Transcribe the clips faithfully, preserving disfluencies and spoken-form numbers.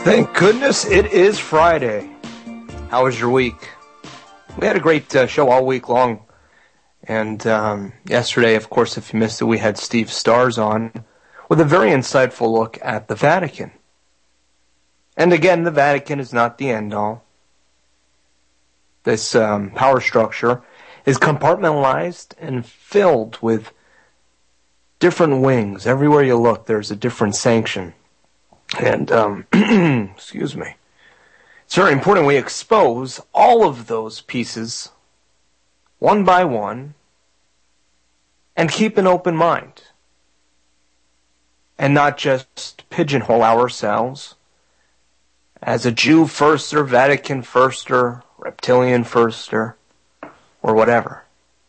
Thank goodness it is Friday. How was your week? We had a great uh, show all week long. And um, yesterday, of course, if you missed it, we had Steve Stars on with a very insightful look at the Vatican. And again, the Vatican is not the end-all. This um, power structure is compartmentalized and filled with different wings. Everywhere you look, there's a different sanction. And, um, excuse me, it's very important we expose all of those pieces one by one and keep an open mind. And not just pigeonhole ourselves as a Jew firster, Vatican firster, reptilian firster, or whatever.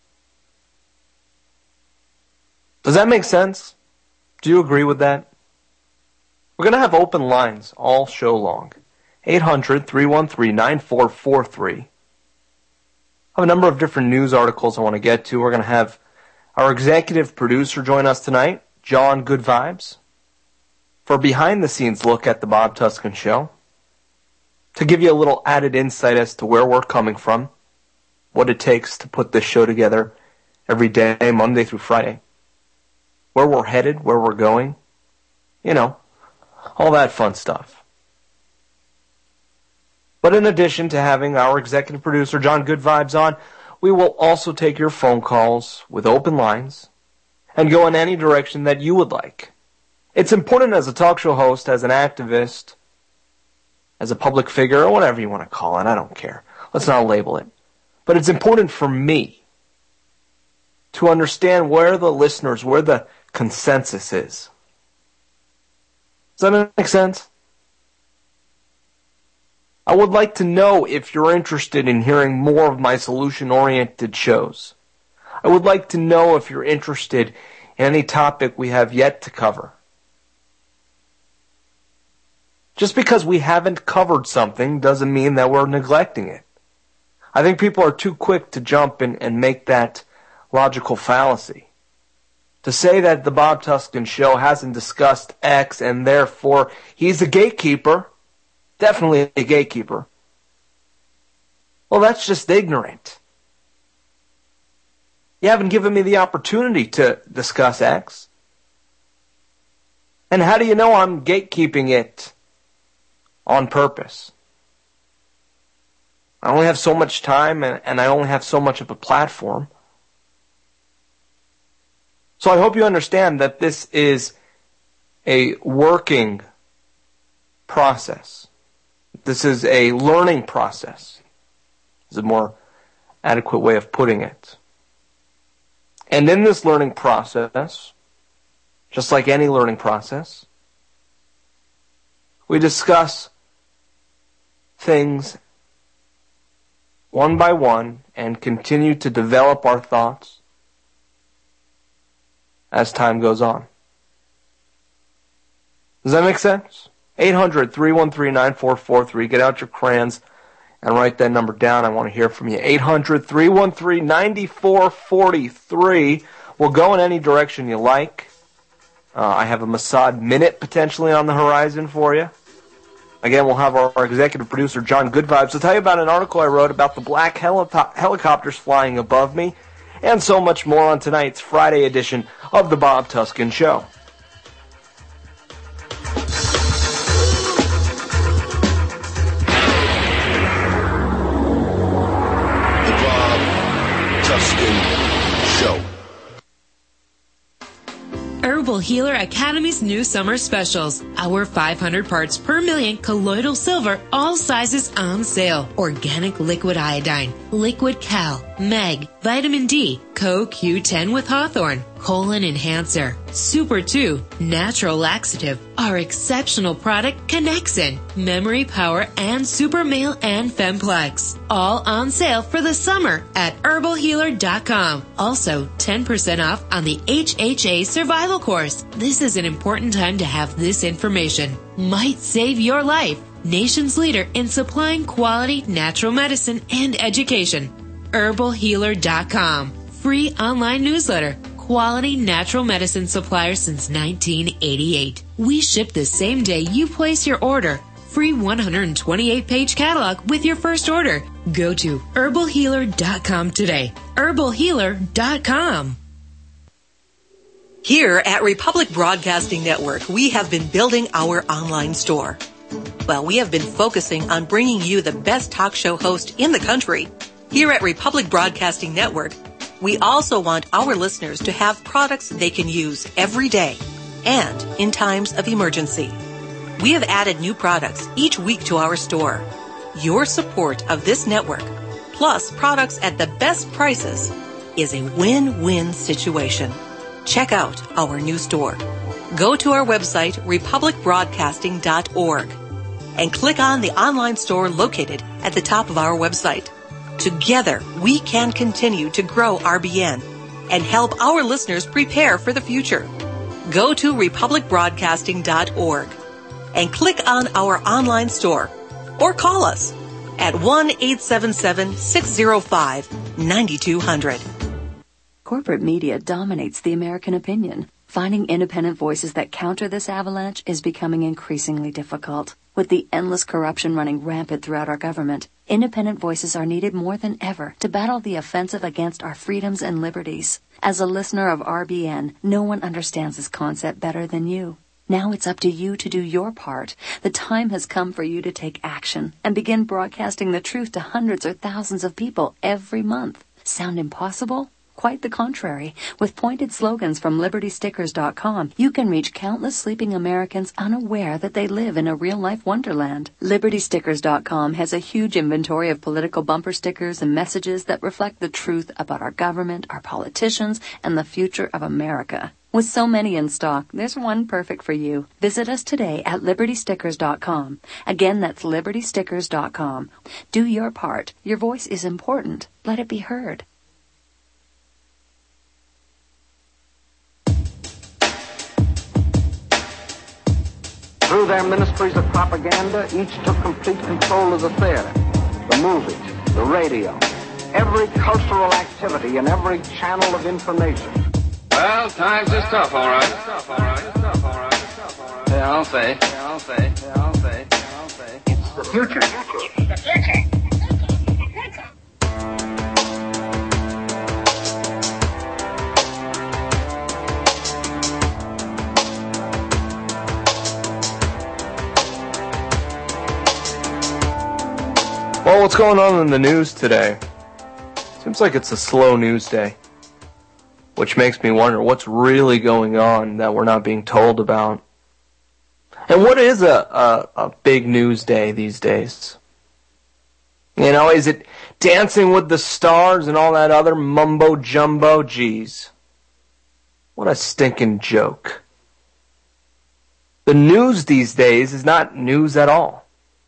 Does that make sense? Do you agree with that? We're going to have open lines all show long. eight hundred, three one three, nine four four three. I have a number of different news articles I want to get to. We're going to have our executive producer join us tonight, John Good Vibes, for a behind-the-scenes look at the Bob Tuskin Show, to give you a little added insight as to where we're coming from, what it takes to put this show together every day, Monday through Friday, where we're headed, where we're going, you know, all that fun stuff. But in addition to having our executive producer, John Good Vibes, on, we will also take your phone calls with open lines and go in any direction that you would like. It's important as a talk show host, as an activist, as a public figure, or whatever you want to call it, I don't care. Let's not label it. But it's important for me to understand where the listeners, where the consensus is. Does that make sense? I would like to know if you're interested in hearing more of my solution-oriented shows. I would like to know if you're interested in any topic we have yet to cover. Just because we haven't covered something doesn't mean that we're neglecting it. I think people are too quick to jump in and make that logical fallacy. To say that the Bob Tuskin Show hasn't discussed X and therefore he's a gatekeeper, definitely a gatekeeper, well, that's just ignorant. You haven't given me the opportunity to discuss X. And how do you know I'm gatekeeping it on purpose? I only have so much time and, and I only have so much of a platform. So I hope you understand that this is a working process. This is a learning process, is a more adequate way of putting it. And in this learning process, just like any learning process, we discuss things one by one and continue to develop our thoughts as time goes on. Does that make sense? eight hundred, three one three, nine four four three. Get out your crayons and write that number down. I want to hear from you. eight hundred, three one three, nine four four three. We'll go in any direction you like. Uh, I have a Mossad Minute potentially on the horizon for you. Again, we'll have our, our executive producer, John Good Vibes, to tell you about an article I wrote about the black heli- helicopters flying above me, and so much more on tonight's Friday edition of the Bob Tuskin Show. The Bob Tuskin Show. Herbal Healer Academy's new summer specials. Our five hundred parts per million colloidal silver, all sizes on sale. Organic liquid iodine, liquid cal, meg, vitamin D, Co Q ten with Hawthorne, colon enhancer, Super two, natural laxative, our exceptional product Connexin, memory power, and Super Male and Femplex. All on sale for the summer at herbal healer dot com. Also, ten percent off on the H H A Survival Course. This is an important time to have this information. Might save your life. Nation's leader in supplying quality natural medicine and education. herbal healer dot com. Free online newsletter. Quality natural medicine supplier since nineteen eighty-eight. We ship the same day you place your order. free one hundred twenty-eight page catalog with your first order. Go to herbal healer dot com today. herbal healer dot com. Here at Republic Broadcasting Network, we have been building our online store. Well, we have been focusing on bringing you the best talk show host in the country. Here at Republic Broadcasting Network, we also want our listeners to have products they can use every day and in times of emergency. We have added new products each week to our store. Your support of this network, plus products at the best prices, is a win-win situation. Check out our new store. Go to our website, republic broadcasting dot org, and click on the online store located at the top of our website. Together, we can continue to grow R B N and help our listeners prepare for the future. Go to republic broadcasting dot org and click on our online store or call us at one eight seven seven, six zero five, nine two zero zero. Corporate media dominates the American opinion. Finding independent voices that counter this avalanche is becoming increasingly difficult. With the endless corruption running rampant throughout our government, independent voices are needed more than ever to battle the offensive against our freedoms and liberties. As a listener of R B N, no one understands this concept better than you. Now it's up to you to do your part. The time has come for you to take action and begin broadcasting the truth to hundreds or thousands of people every month. Sound impossible? Quite the contrary. With pointed slogans from liberty stickers dot com, you can reach countless sleeping Americans unaware that they live in a real-life wonderland. liberty stickers dot com has a huge inventory of political bumper stickers and messages that reflect the truth about our government, our politicians, and the future of America. With so many in stock, there's one perfect for you. Visit us today at liberty stickers dot com. Again, that's liberty stickers dot com. Do your part. Your voice is important. Let it be heard. Through their ministries of propaganda, each took complete control of the theater, the movies, the radio, every cultural activity and every channel of information. Well, times is tough, all right. Yeah, I'll say. Yeah, I'll say. Yeah, I'll say. Yeah, I'll say. It's the future. The future. Well, what's going on in the news today? Seems like it's a slow news day, which makes me wonder what's really going on that we're not being told about. And what is a, a, a big news day these days? You know, is it Dancing with the Stars and all that other mumbo-jumbo? Geez, what a stinking joke. The news these days is not news at all.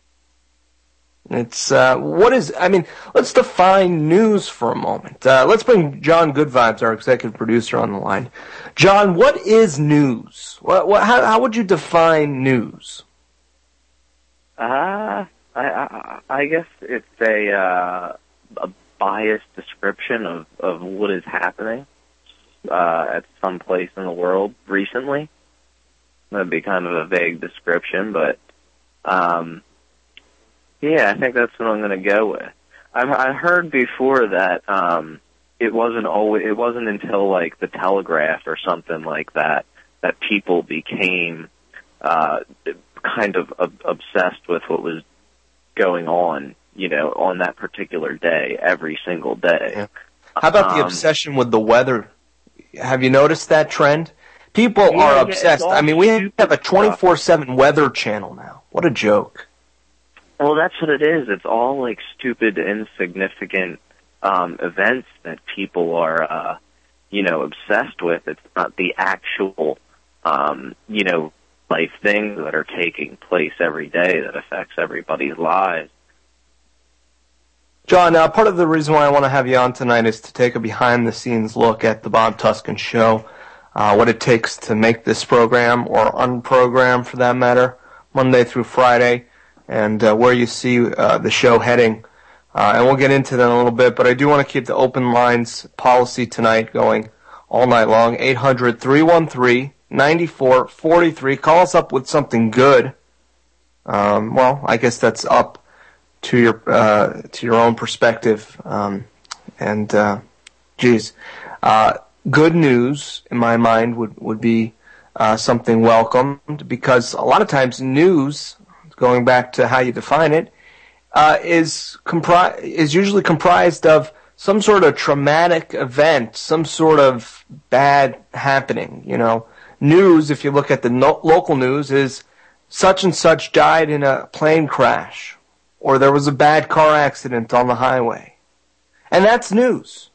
It's, uh, what is, I mean, let's define news for a moment. Uh, let's bring John Goodvibes, our executive producer, on the line. John, what is news? What, what, how, how would you define news? Uh, I, I, I guess it's a, uh, a biased description of, of what is happening, uh, at some place in the world recently. That'd be kind of a vague description, but, um, yeah, I think that's what I'm going to go with. I've I heard before that um, it wasn't always it wasn't until like the Telegraph or something like that that people became uh, kind of ob- obsessed with what was going on, you know, on that particular day, every single day. Yeah. How about um, the obsession with the weather? Have you noticed that trend? People yeah, are yeah, obsessed. I mean, we have a twenty-four seven weather channel now. What a joke. Well, that's what it is. It's all like stupid, insignificant um, events that people are, uh, you know, obsessed with. It's not the actual, um, you know, life things that are taking place every day that affects everybody's lives. John, uh, part of the reason why I want to have you on tonight is to take a behind-the-scenes look at the Bob Tuskin Show, uh, what it takes to make this program, or unprogram for that matter, Monday through Friday, and uh, where you see uh, the show heading. Uh, and we'll get into that in a little bit, but I do want to keep the open lines policy tonight going all night long. eight hundred, three one three, nine four four three. Call us up with something good. Um, well, I guess that's up to your uh, to your own perspective. Um, and uh, geez, uh, good news in my mind would would be uh, something welcomed, because a lot of times news, going back to how you define it, uh, is compri- is usually comprised of some sort of traumatic event, some sort of bad happening. You know, news, if you look at the no- local news, is such and such died in a plane crash, or there was a bad car accident on the highway. And that's news.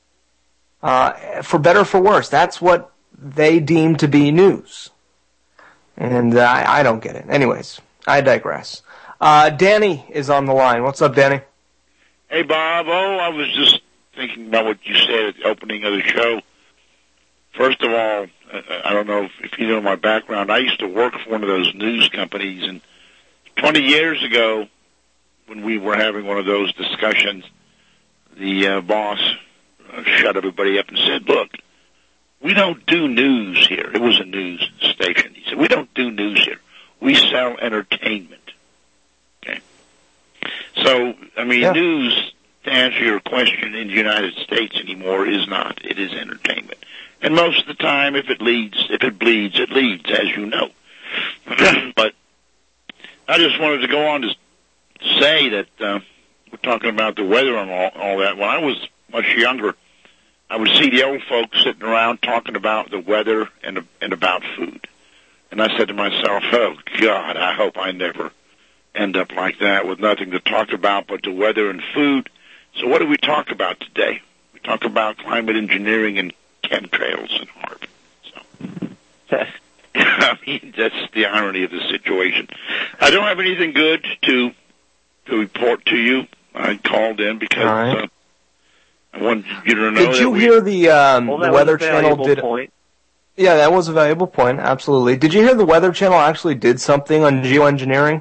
Uh, for better or for worse, that's what they deem to be news. And uh, I, I don't get it. Anyways, I digress. Uh, Danny is on the line. What's up, Danny? Hey, Bob. Oh, I was just thinking about what you said at the opening of the show. First of all, I don't know if, if you know my background. I used to work for one of those news companies, and twenty years ago, when we were having one of those discussions, the uh, boss uh, shut everybody up and said, look, we don't do news here. It was a news station. He said, we don't do news here. We sell entertainment. Okay. So, I mean, yeah. News, to answer your question, in the United States anymore is not. It is entertainment. And most of the time, if it leads, if it bleeds, it leads, as you know. But I just wanted to go on to say that uh, we're talking about the weather and all, all that. When I was much younger, I would see the old folks sitting around talking about the weather and and about food. And I said to myself, oh, God, I hope I never end up like that with nothing to talk about but the weather and food. So what do we talk about today? We talk about climate engineering and chemtrails and HAARP. So, I mean, that's the irony of the situation. I don't have anything good to to report to you. I called in because right. uh, I wanted you to know. Did that you we, hear the um, well, the Weather Channel did? Point. Yeah, that was a valuable point. Absolutely. Did you hear the Weather Channel actually did something on geoengineering?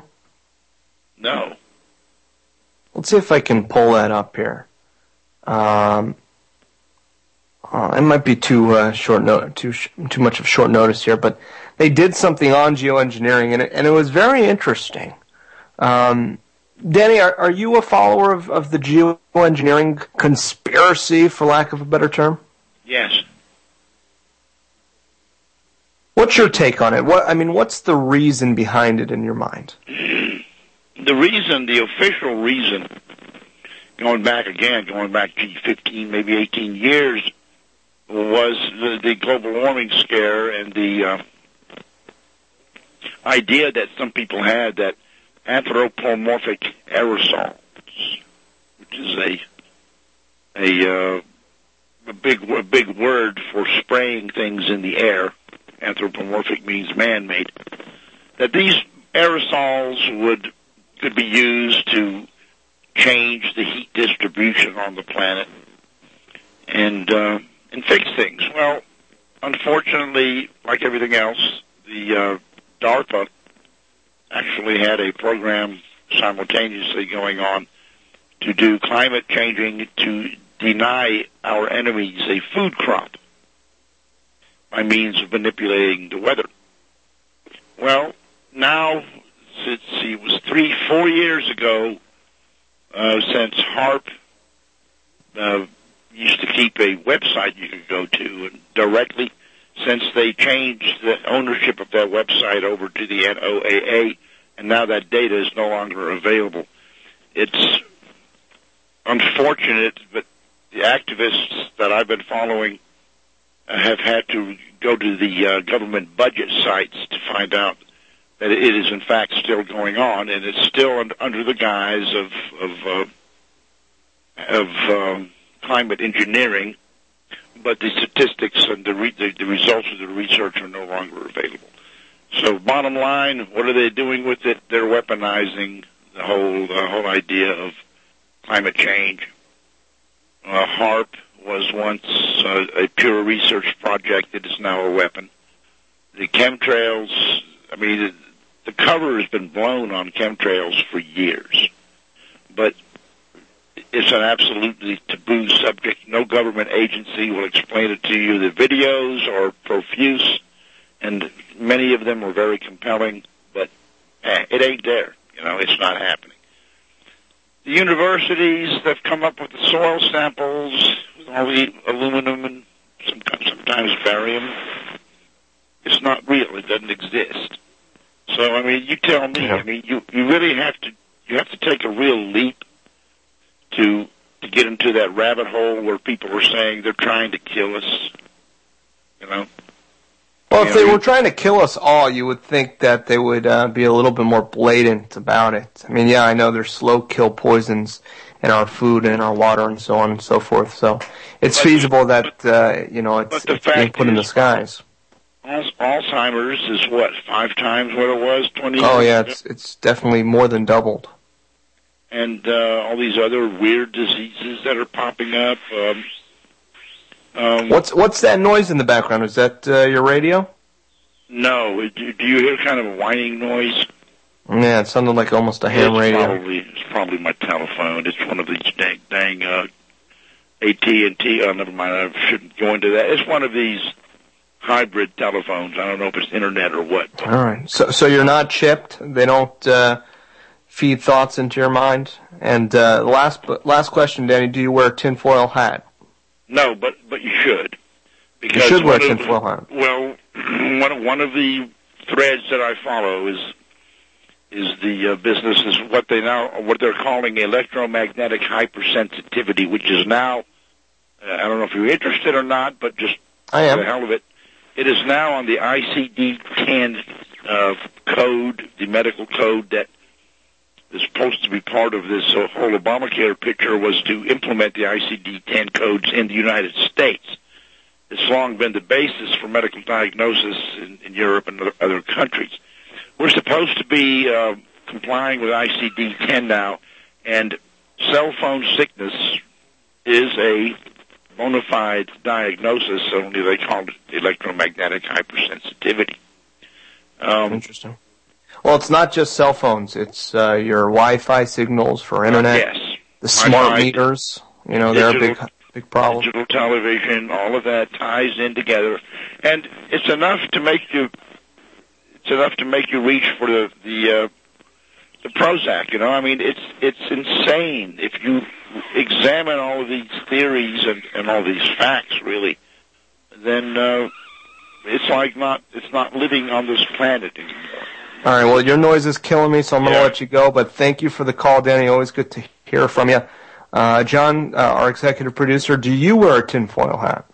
No. Let's see if I can pull that up here. Um. Uh, it might be too uh, short no- too sh- too much of short notice here, but they did something on geoengineering, and it, and it was very interesting. Um, Danny, are, are you a follower of, of the geoengineering conspiracy, for lack of a better term? Yes. What's your take on it? What I mean, what's the reason behind it in your mind? The reason, the official reason, going back again, going back to fifteen, maybe eighteen years, was the, the global warming scare and the uh, idea that some people had that anthropomorphic aerosols, which is a a, uh, a big a big word for spraying things in the air. Anthropomorphic means man-made. That these aerosols would could be used to change the heat distribution on the planet and uh, and fix things. Well, unfortunately, like everything else, the uh, DARPA actually had a program simultaneously going on to do climate changing to deny our enemies a food crop by means of manipulating the weather. Well, now, let's see, it was three, four years ago, Uh, since HAARP uh, used to keep a website you could go to and directly, since they changed the ownership of that website over to the N O A A, and now that data is no longer available. It's unfortunate, but the activists that I've been following uh, have had to go to the uh, government budget sites to find out that it is in fact still going on, and it's still un- under the guise of of, uh, of um, climate engineering, but the statistics and the, re- the the results of the research are no longer available. So, bottom line, what are they doing with it? They're weaponizing the whole the whole idea of climate change. Uh, HAARP was once uh, a pure research project. It is now a weapon. The chemtrails, I mean, the, the cover has been blown on chemtrails for years, but it's an absolutely taboo subject. No government agency will explain it to you. The videos are profuse, and many of them are very compelling, but Eh, it ain't there. You know, it's not happening. The universities have come up with the soil samples with all the aluminum and some, sometimes barium. It's not real. It doesn't exist. So, I mean, you tell me. Yeah. I mean, you, you really have to you have to take a real leap to to get into that rabbit hole where people are saying they're trying to kill us. You know. Well, You if know, they you- were trying to kill us all, you would think that they would uh, be a little bit more blatant about it. I mean, yeah, I know there's slow kill poisons in our food and in our water and so on and so forth. So it's But- feasible that uh, you know it's, but the it's being fact put in the is- skies. Al- Alzheimer's is what, five times what it was twenty years Oh yeah, ago? it's it's definitely more than doubled. And uh, all these other weird diseases that are popping up. Um, um, What's what's that noise in the background? Is that uh, your radio? No, do, do you hear kind of a whining noise? Yeah, it sounded like almost a ham it's radio. Probably, it's probably my telephone. It's one of these dang, dang uh, A T and T. Oh, never mind. I shouldn't go into that. It's one of these hybrid telephones. I don't know if it's internet or what. All right. So so you're not chipped. They don't uh, feed thoughts into your mind. And uh, last last question, Danny. Do you wear a tinfoil hat? No, but but you should. You Because should wear a one of- tinfoil hat. Well, one of, one of the threads that I follow is is the uh, business is what they now what they're calling electromagnetic hypersensitivity, which is now uh, I don't know if you're interested or not, but just I for am. the hell of it, it is now on the I C D ten uh, code, the medical code that is supposed to be part of this uh, whole Obamacare picture was to implement the I C D ten codes in the United States. It's long been the basis for medical diagnosis in, in Europe and other, other countries. We're supposed to be uh, complying with I C D ten now, and cell phone sickness is a bona fide diagnosis, only they call it electromagnetic hypersensitivity. Um, Interesting. Well, it's not just cell phones. It's uh, your Wi-Fi signals for internet, yes. the smart Wi-Fi, meters. You know, they're a big digital- big problem. Digital television, all of that ties in together, and it's enough to make you. It's enough to make you reach for the the uh, the Prozac. You know, I mean, it's it's insane if you examine all of these theories and, and all these facts. Really, then uh, it's like not it's not living on this planet anymore. All right. Well, your noise is killing me, so I'm going to Yeah. let you go. But thank you for the call, Danny. Always good to hear from you. Uh, John, uh, our executive producer, do you wear a tinfoil hat?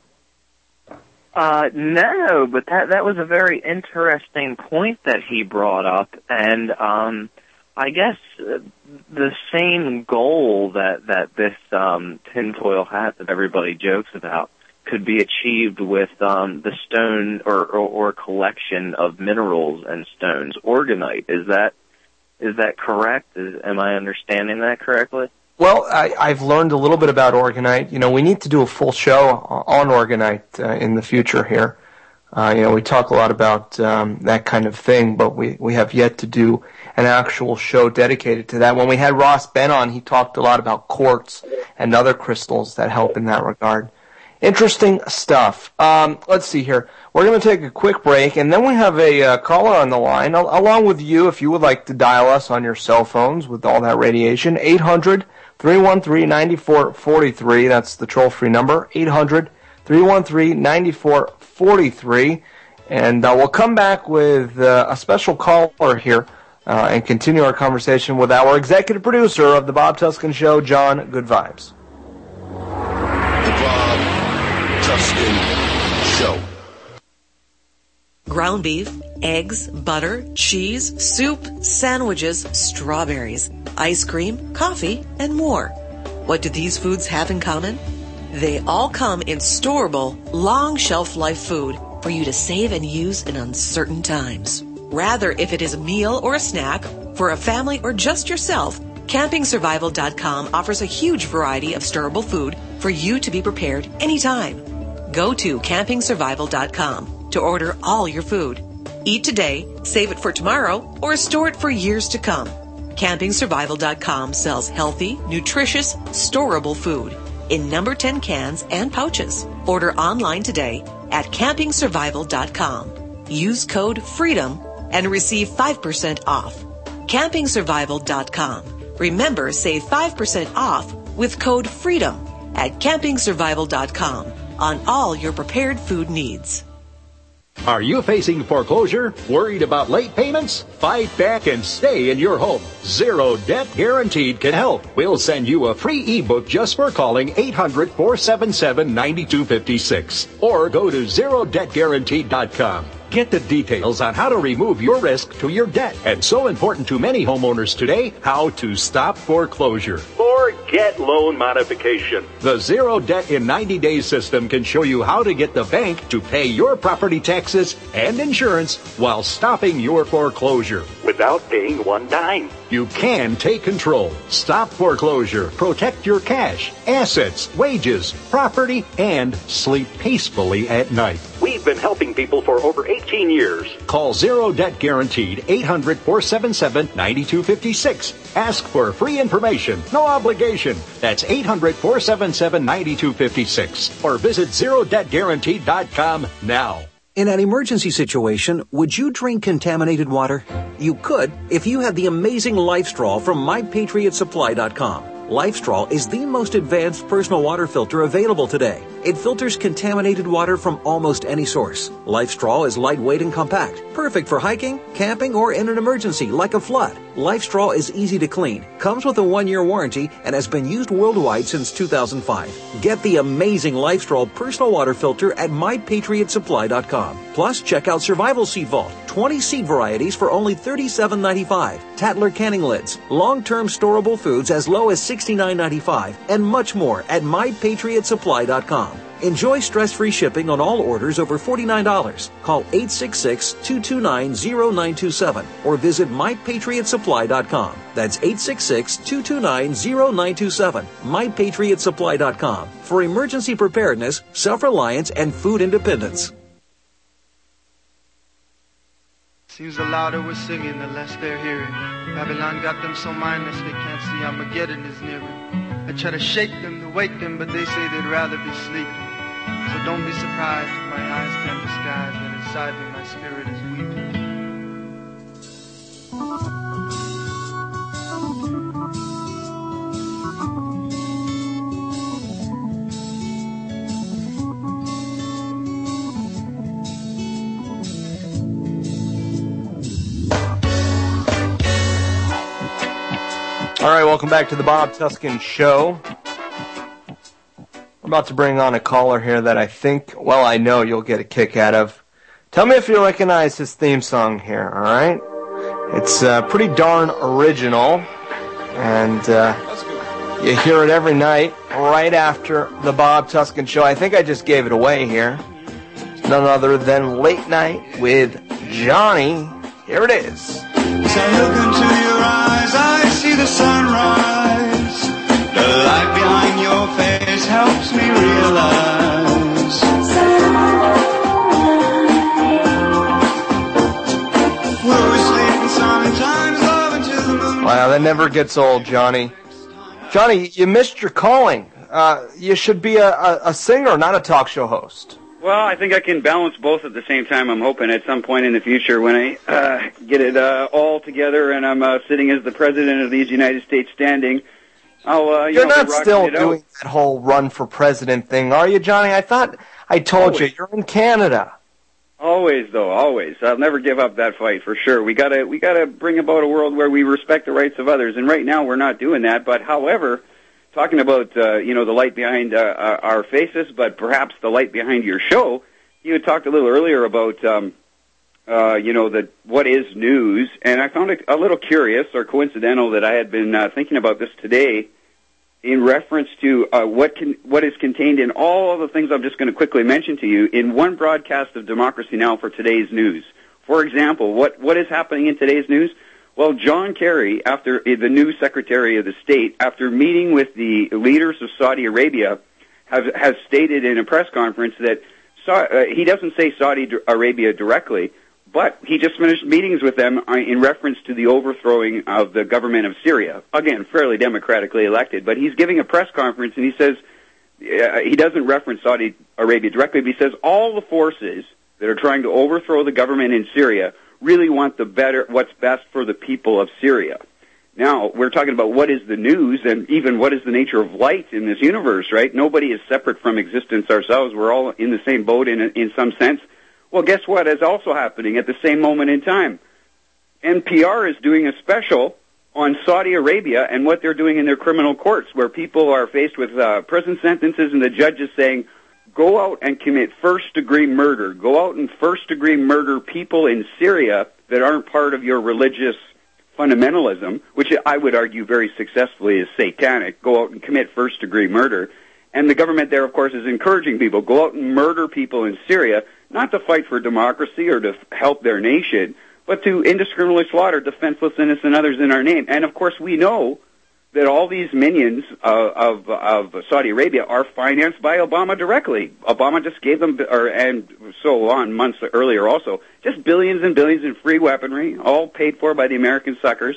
Uh, no, but that that was a very interesting point that he brought up, and um, I guess uh, the same goal that that this um, tinfoil hat that everybody jokes about could be achieved with um, the stone or, or or collection of minerals and stones, organite. Is that is that correct? Is, am I understanding that correctly? Well, I, I've learned a little bit about Organite. You know, we need to do a full show on Organite uh, in the future here. Uh, you know, we talk a lot about um, that kind of thing, but we, we have yet to do an actual show dedicated to that. When we had Ross Ben on, he talked a lot about quartz and other crystals that help in that regard. Interesting stuff. Um, let's see here. We're going to take a quick break, and then we have a uh, caller on the line, al- along with you, if you would like to dial us on your cell phones with all that radiation. eight hundred, three one three, nine four four three. That's the toll-free number. eight hundred, three one three, nine four four three. And uh, we'll come back with uh, a special caller here uh, and continue our conversation with our executive producer of The Bob Tuskin Show, John Good Vibes. The Bob Tuskin Show. Ground beef, eggs, butter, cheese, soup, sandwiches, strawberries, ice cream, coffee, and more. What do these foods have in common? They all come in storable, long shelf life food for you to save and use in uncertain times. Rather, if it is a meal or a snack, for a family or just yourself, camping survival dot com offers a huge variety of storable food for you to be prepared anytime. Go to camping survival dot com to order all your food. Eat today, save it for tomorrow, or store it for years to come. camping survival dot com sells healthy, nutritious, storable food in number ten cans and pouches. Order online today at camping survival dot com. Use code FREEDOM and receive five percent off. camping survival dot com. Remember, save five percent off with code FREEDOM at camping survival dot com on all your prepared food needs. Are you facing foreclosure? Worried about late payments? Fight back and stay in your home. Zero Debt Guaranteed can help. We'll send you a free ebook just for calling eight hundred, four seven seven, nine two five six or go to zero debt guaranteed dot com. Get the details on how to remove your risk to your debt. And so important to many homeowners today, how to stop foreclosure. Or get loan modification. The Zero Debt in ninety days system can show you how to get the bank to pay your property taxes and insurance while stopping your foreclosure. Without paying one dime. You can take control, stop foreclosure, protect your cash, assets, wages, property, and sleep peacefully at night. We've been helping people for over eighteen years. Call Zero Debt Guaranteed, eight hundred, four seven seven, nine two five six. Ask for free information, no obligation. That's eight hundred, four seven seven, nine two five six. Or visit zero debt guaranteed dot com now. In an emergency situation, would you drink contaminated water? You could if you had the amazing LifeStraw from my patriot supply dot com. LifeStraw is the most advanced personal water filter available today. It filters contaminated water from almost any source. LifeStraw is lightweight and compact, perfect for hiking, camping, or in an emergency like a flood. LifeStraw is easy to clean, comes with a one-year warranty, and has been used worldwide since two thousand five. Get the amazing LifeStraw personal water filter at my patriot supply dot com. Plus, check out Survival Seed Vault, twenty seed varieties for only thirty-seven ninety-five. Tattler canning lids, long-term storable foods as low as sixty-nine ninety-five, and much more at my patriot supply dot com. Enjoy stress-free shipping on all orders over forty-nine dollars. Call eight six six, two two nine, zero nine two seven or visit my patriot supply dot com. That's eight six six, two two nine, zero nine two seven. my patriot supply dot com for emergency preparedness, self-reliance, and food independence. Seems the louder we're singing, the less they're hearing. Babylon got them so mindless they can't see Armageddon is nearing. I try to shake them, to wake them, but they say they'd rather be sleeping. So don't be surprised if my eyes can disguise that inside me my spirit is weeping. All right, welcome back to the Bob Tuskin Show. We're about to bring on a caller here that I think, well, I know you'll get a kick out of. Tell me if you recognize his theme song here, all right? It's uh, pretty darn original, and uh, you hear it every night right after the Bob Tuskin Show. I think I just gave it away here. None other than Late Night with Johnny. Here it is. As I look into your eyes, I see the sunrise. The light behind your face helps me realize. We're asleep in summertime's love until the moon. Wow, that never gets old, Johnny. Johnny, you missed your calling. Uh, you should be a, a, a singer, not a talk show host. Well, I think I can balance both at the same time. I'm hoping at some point in the future when I uh, get it uh, all together and I'm uh, sitting as the president of these United States standing, I'll, uh, you You're know, not still it doing out. that whole run for president thing, are you, Johnny? I thought I told Always. you, you're in Canada. Always, though, always. I'll never give up that fight for sure. We gotta, we gotta bring about a world where we respect the rights of others, and right now we're not doing that. But however, talking about uh, you know the light behind uh, our faces, but perhaps the light behind your show. You had talked a little earlier about, um, uh, you know, the what is news, and I found it a little curious or coincidental that I had been uh, thinking about this today in reference to uh, what can what is contained in all of the things I'm just going to quickly mention to you in one broadcast of Democracy Now! For today's news. For example, what what is happening in today's news? Well, John Kerry, after uh, the new Secretary of the State, after meeting with the leaders of Saudi Arabia, have, has stated in a press conference that Uh, he doesn't say Saudi Arabia directly, but he just finished meetings with them in reference to the overthrowing of the government of Syria. Again, fairly democratically elected, but he's giving a press conference and he says, uh, he doesn't reference Saudi Arabia directly, but he says all the forces that are trying to overthrow the government in Syria really want the better, what's best for the people of Syria. Now, we're talking about what is the news and even what is the nature of light in this universe, right? Nobody is separate from existence ourselves. We're all in the same boat in, in some sense. Well, guess what is also happening at the same moment in time? N P R is doing a special on Saudi Arabia and what they're doing in their criminal courts, where people are faced with uh, prison sentences and the judge is saying, go out and commit first-degree murder. Go out and first-degree murder people in Syria that aren't part of your religious fundamentalism, which I would argue very successfully is satanic. Go out and commit first-degree murder. And the government there, of course, is encouraging people, go out and murder people in Syria, not to fight for democracy or to help their nation, but to indiscriminately slaughter defenseless, innocent others in our name. And, of course, we know that all these minions uh, of, of Saudi Arabia are financed by Obama directly. Obama just gave them, or, and so on, months earlier also, just billions and billions in free weaponry, all paid for by the American suckers.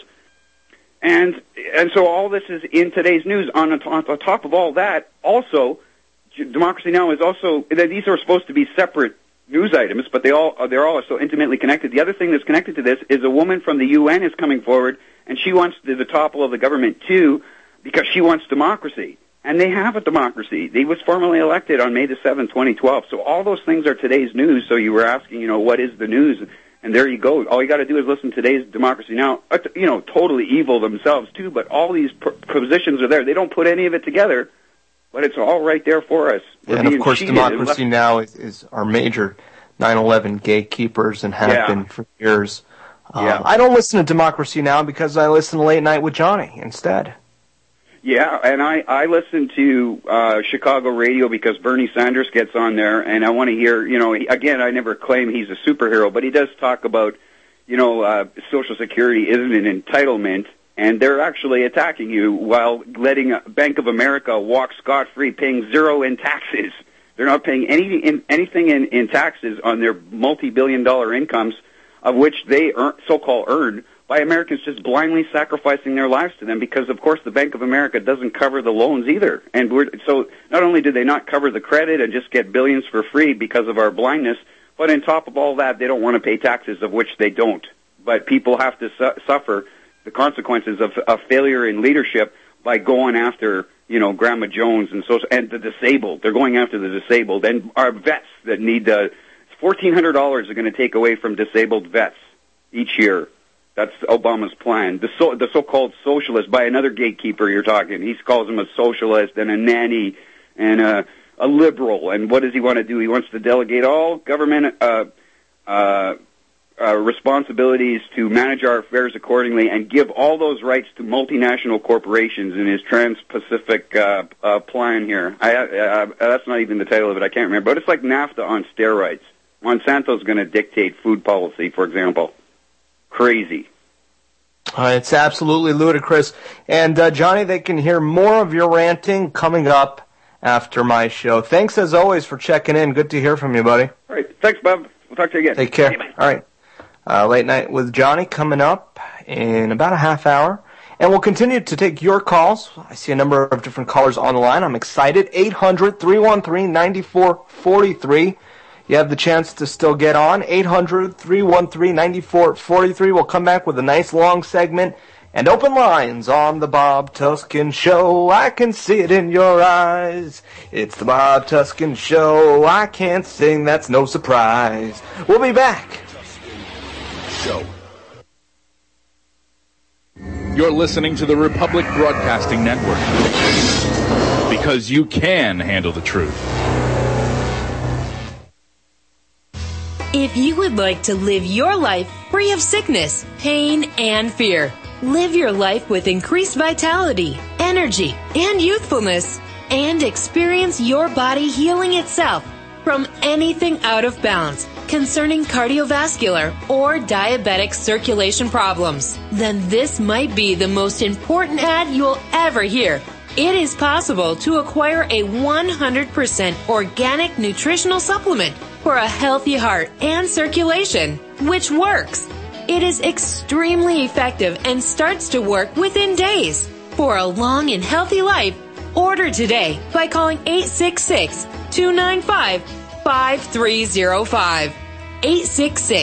And and so all this is in today's news. On the, on the top of all that, also, Democracy Now! Is also, these are supposed to be separate news items, but they all they're all so intimately connected. The other thing that's connected to this is a woman from the U N is coming forward, and she wants the, the topple of the government too, because she wants democracy. And they have a democracy. They was formally elected on May the seventh, twenty twelve. So all those things are today's news. So you were asking, you know, what is the news? And there you go. All you got to do is listen to today's Democracy Now! You know, totally evil themselves too, but all these positions are there. They don't put any of it together, but it's all right there for us. We're and of course, cheated. Democracy Now! is, is our major nine eleven gatekeepers and have yeah. been for years. Um, yeah. I don't listen to Democracy Now! Because I listen to Late Night with Johnny instead. Yeah, and I, I listen to uh, Chicago radio because Bernie Sanders gets on there, and I want to hear, you know, he, again, I never claim he's a superhero, but he does talk about, you know, uh, Social Security isn't an entitlement, and they're actually attacking you while letting Bank of America walk scot-free, paying zero in taxes. They're not paying any in, anything in, in taxes on their multi-billion dollar incomes, of which they earn, so-called earn, by Americans just blindly sacrificing their lives to them, because, of course, the Bank of America doesn't cover the loans either. And we're, so not only do they not cover the credit and just get billions for free because of our blindness, but on top of all that, they don't want to pay taxes, of which they don't. But people have to su- suffer the consequences of, of failure in leadership by going after, you know, Grandma Jones and social, and the disabled. They're going after the disabled. And our vets that need uh, fourteen hundred dollars are going to take away from disabled vets each year. That's Obama's plan. The, so, the so-called socialist, by another gatekeeper you're talking. He calls him a socialist and a nanny and a, a liberal. And what does he want to do? He wants to delegate all government uh, uh, uh, responsibilities to manage our affairs accordingly and give all those rights to multinational corporations in his Trans-Pacific uh, uh, plan here. I, uh, that's not even the title of it. I can't remember. But it's like NAFTA on steroids. Monsanto's going to dictate food policy, for example. Crazy. Uh, it's absolutely ludicrous. And, uh, Johnny, they can hear more of your ranting coming up after my show. Thanks, as always, for checking in. Good to hear from you, buddy. All right. Thanks, Bob. We'll talk to you again. Take care. Hey, all right. Uh, Late Night with Johnny coming up in about a half hour. And we'll continue to take your calls. I see a number of different callers on the line. I'm excited. eight hundred, three one three, nine four four three. You have the chance to still get on. eight hundred, three one three, nine four four three. We'll come back with a nice long segment and open lines on the Bob Tuskin Show. I can see it in your eyes. It's the Bob Tuskin Show. I can't sing, that's no surprise. We'll be back. Show. You're listening to the Republic Broadcasting Network, because you can handle the truth. If you would like to live your life free of sickness, pain, and fear, live your life with increased vitality, energy, and youthfulness, and experience your body healing itself from anything out of balance concerning cardiovascular or diabetic circulation problems, then this might be the most important ad you'll ever hear. It is possible to acquire a one hundred percent organic nutritional supplement for a healthy heart and circulation, which works. It is extremely effective and starts to work within days. For a long and healthy life, order today by calling eight six six, two nine five, five three zero five. eight six six,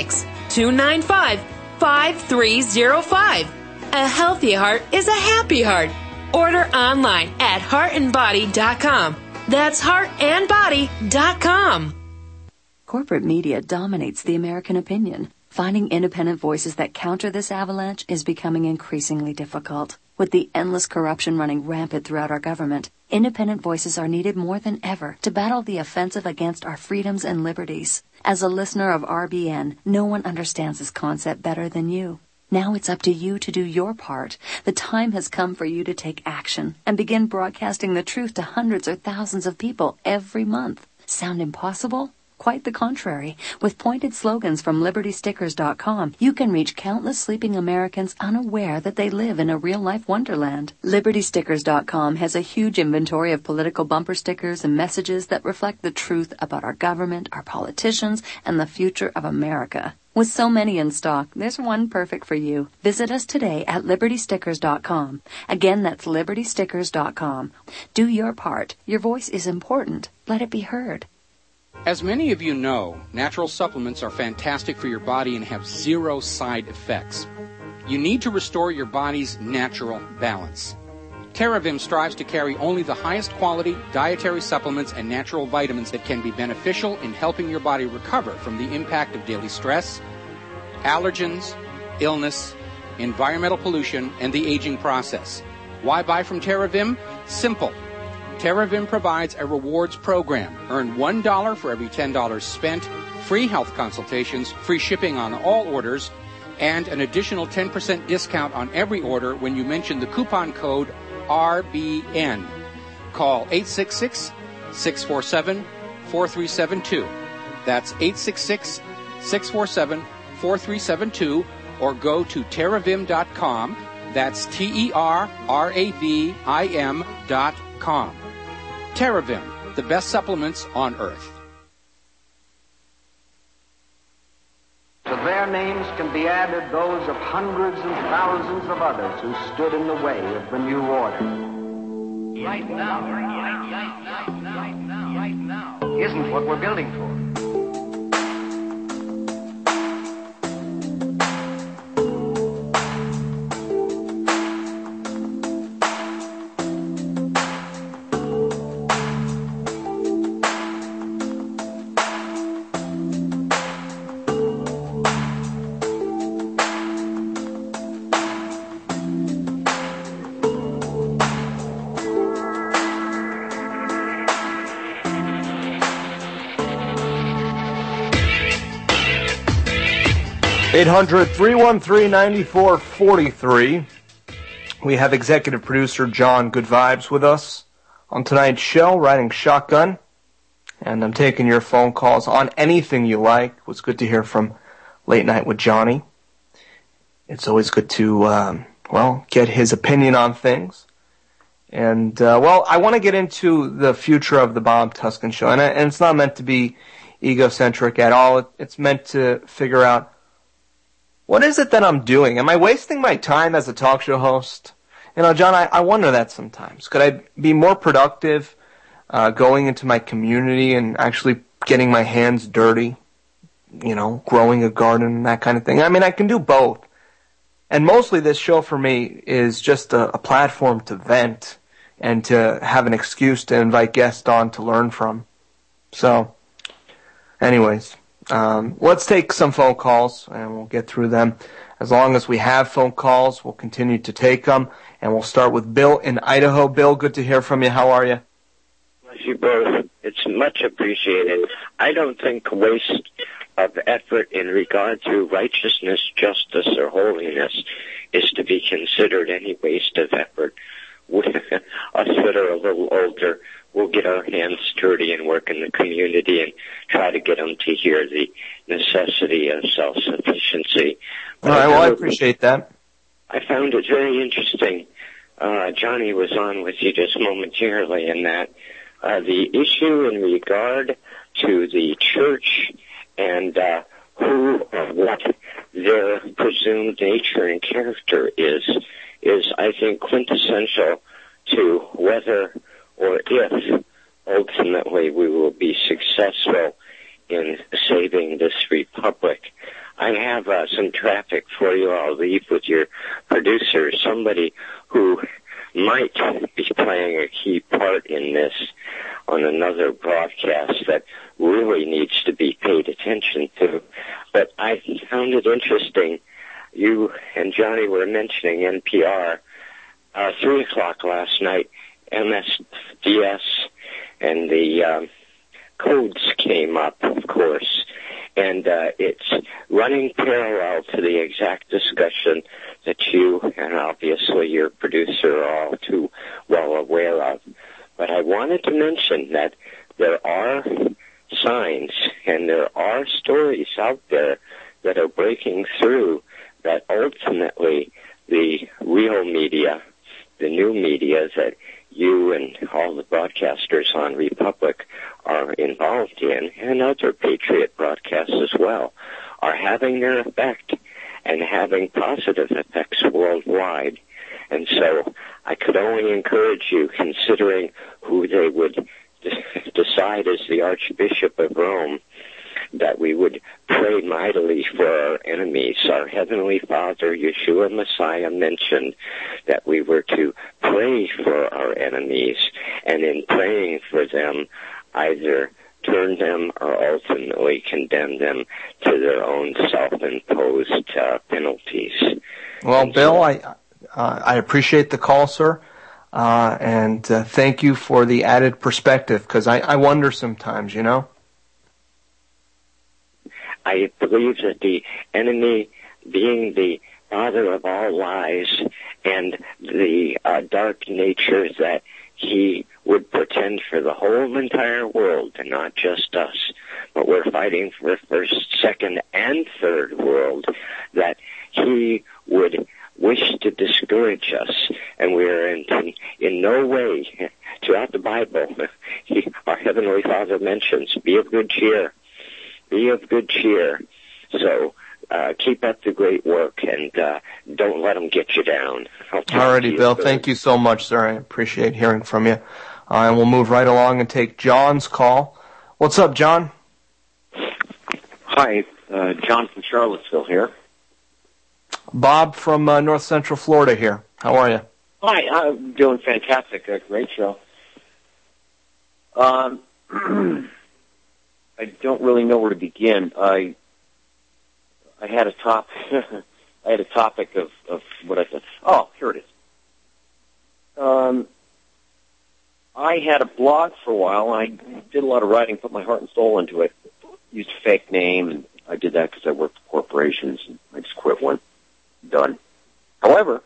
two nine five, five three zero five. A healthy heart is a happy heart. Order online at heart and body dot com. That's heart and body dot com. Corporate media dominates the American opinion. Finding independent voices that counter this avalanche is becoming increasingly difficult. With the endless corruption running rampant throughout our government, independent voices are needed more than ever to battle the offensive against our freedoms and liberties. As a listener of R B N, no one understands this concept better than you. Now it's up to you to do your part. The time has come for you to take action and begin broadcasting the truth to hundreds or thousands of people every month. Sound impossible? Quite the contrary. With pointed slogans from liberty stickers dot com, you can reach countless sleeping Americans unaware that they live in a real-life wonderland. liberty stickers dot com has a huge inventory of political bumper stickers and messages that reflect the truth about our government, our politicians, and the future of America. With so many in stock, there's one perfect for you. Visit us today at liberty stickers dot com. Again, that's liberty stickers dot com. Do your part. Your voice is important. Let it be heard. As many of you know, natural supplements are fantastic for your body and have zero side effects. You need to restore your body's natural balance. TerraVim strives to carry only the highest quality dietary supplements and natural vitamins that can be beneficial in helping your body recover from the impact of daily stress, allergens, illness, environmental pollution, and the aging process. Why buy from TerraVim? Simple. TerraVim provides a rewards program. Earn one dollar for every ten dollars spent, free health consultations, free shipping on all orders, and an additional ten percent discount on every order when you mention the coupon code R B N. Call eight six six, six four seven, four three seven two. That's eight six six, six four seven, four three seven two, or go to terravim dot com. That's T E R R A V I M dot com. TerraVim, the best supplements on earth. To their names can be added those of hundreds and thousands of others who stood in the way of the new order. Right now, right, right now, right now, right now, isn't what we're building for. eight hundred, three one three, nine four four three. We have executive producer John Good Vibes with us on tonight's show, riding shotgun. And I'm taking your phone calls on anything you like. It was good to hear from Late Night with Johnny. It's always good to, um, well, get his opinion on things. And, uh, well, I want to get into the future of the Bob Tuscan Show. And, and it's not meant to be egocentric at all. It, it's meant to figure out, what is it that I'm doing? Am I wasting my time as a talk show host? You know, John, I, I wonder that sometimes. Could I be more productive uh, going into my community and actually getting my hands dirty? You know, growing a garden, that kind of thing. I mean, I can do both. And mostly this show for me is just a, a platform to vent and to have an excuse to invite guests on to learn from. So, anyways. Um, let's take some phone calls, and we'll get through them. As long as we have phone calls, we'll continue to take them, and we'll start with Bill in Idaho. Bill, good to hear from you. How are you? Bless you both. It's much appreciated. I don't think waste of effort in regard to righteousness, justice, or holiness is to be considered any waste of effort. We, us that are a little older, we'll get our hands dirty and work in the community and try to get them to hear the necessity of self-sufficiency. All right, well, I appreciate that. I found it very interesting. Uh, Johnny was on with you just momentarily in that uh, the issue in regard to the church and uh, who or what their presumed nature and character is, is, I think, quintessential to whether or if ultimately we will be successful in saving this republic. I have uh, some traffic for you. I'll leave with your producer, somebody who might be playing a key part in this on another broadcast that really needs to be paid attention to. But I found it interesting. You and Johnny were mentioning N P R. Uh, three o'clock last night, M S D S and the um, codes came up, of course. And uh, it's running parallel to the exact discussion that you and obviously your producer are all too well aware of. But I wanted to mention that there are signs and there are stories out there that are breaking through that ultimately the real media, the new media that you and all the broadcasters on Republic are involved in, and other Patriot broadcasts as well, are having their effect and having positive effects worldwide. And so I could only encourage you, considering who they would de- decide as the Archbishop of Rome, that we would pray mightily for our enemies. Our Heavenly Father, Yeshua Messiah, mentioned that we were to pray for our enemies, and in praying for them, either turn them or ultimately condemn them to their own self-imposed uh, penalties. Well, Bill, I uh, I appreciate the call, sir, uh, and uh, thank you for the added perspective, because I, I wonder sometimes, you know? I believe that the enemy, being the father of all lies and the uh, dark nature that he would portend for the whole entire world, and not just us, but we're fighting for first, second, and third world, that he would wish to discourage us. And we are in, in no way, throughout the Bible, he, our Heavenly Father mentions, be of good cheer. Be of good cheer. So uh, keep up the great work, and uh, don't let them get you down. Alrighty, Bill. Soon. Thank you so much, sir. I appreciate hearing from you. Uh, and we'll move right along and take John's call. What's up, John? Hi, uh, John from Charlottesville here. Bob from uh, North Central Florida here. How are you? Hi, I'm doing fantastic. Uh, great show. Um. I don't really know where to begin. I I had a top I had a topic of, of what I said. Oh, here it is. Um, I had a blog for a while. I did a lot of writing, put my heart and soul into it. Used a fake name, and I did that because I worked for corporations. And I just quit one. Done. However,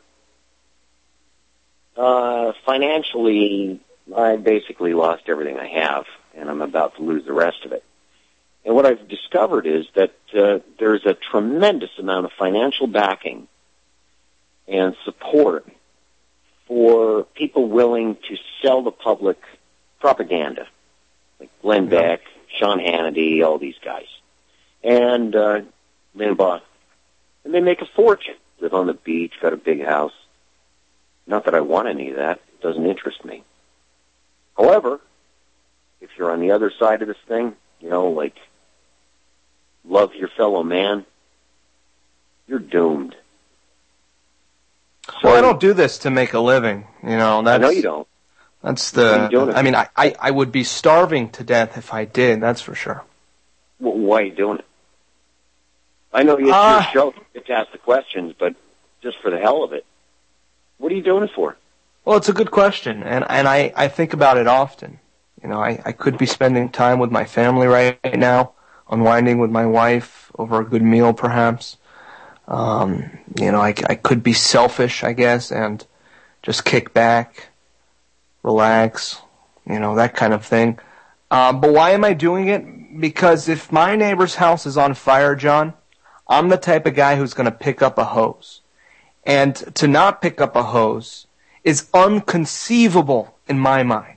uh, financially, I basically lost everything I have, and I'm about to lose the rest of it. And what I've discovered is that uh, there's a tremendous amount of financial backing and support for people willing to sell the public propaganda, like Glenn Beck, Sean Hannity, all these guys, and uh, Limbaugh. And they make a fortune. Live on the beach, got a big house. Not that I want any of that. It doesn't interest me. However, if you're on the other side of this thing, you know, like love your fellow man, you're doomed. Well, I don't do this to make a living, you know. That's, I know you don't. That's the. I mean, I, I I would be starving to death if I did. That's for sure. Well, why are you doing it? I know it's uh, your show. You get to ask the questions, but just for the hell of it, what are you doing it for? Well, it's a good question, and and I I think about it often. You know, I I could be spending time with my family right now, unwinding with my wife over a good meal, perhaps. Um, you know, I, I could be selfish, I guess, and just kick back, relax, you know, that kind of thing. Uh, but why am I doing it? Because if my neighbor's house is on fire, John, I'm the type of guy who's going to pick up a hose. And to not pick up a hose is inconceivable in my mind.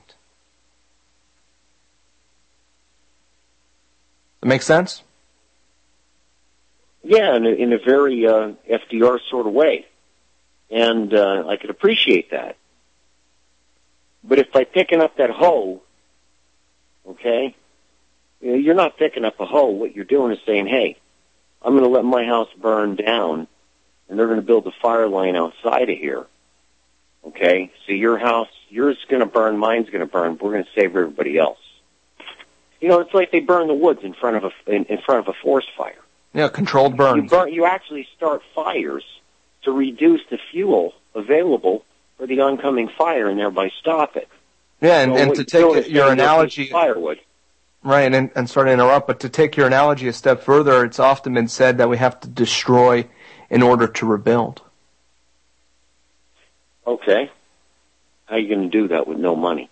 That make sense? Yeah, in a, in a very uh, F D R sort of way. And uh, I could appreciate that. But if by picking up that hoe, okay, you're not picking up a hoe. What you're doing is saying, hey, I'm going to let my house burn down, and they're going to build a fire line outside of here. Okay? So your house, yours is going to burn, mine's going to burn, but we're going to save everybody else. You know, it's like they burn the woods in front of a in, in front of a forest fire. Yeah, controlled burns. You burn, you actually start fires to reduce the fuel available for the oncoming fire and thereby stop it. Yeah, and, so and to take your analogy, firewood. Right, and, and sorry to interrupt, but to take your analogy a step further, it's often been said that we have to destroy in order to rebuild. Okay. How are you going to do that with no money?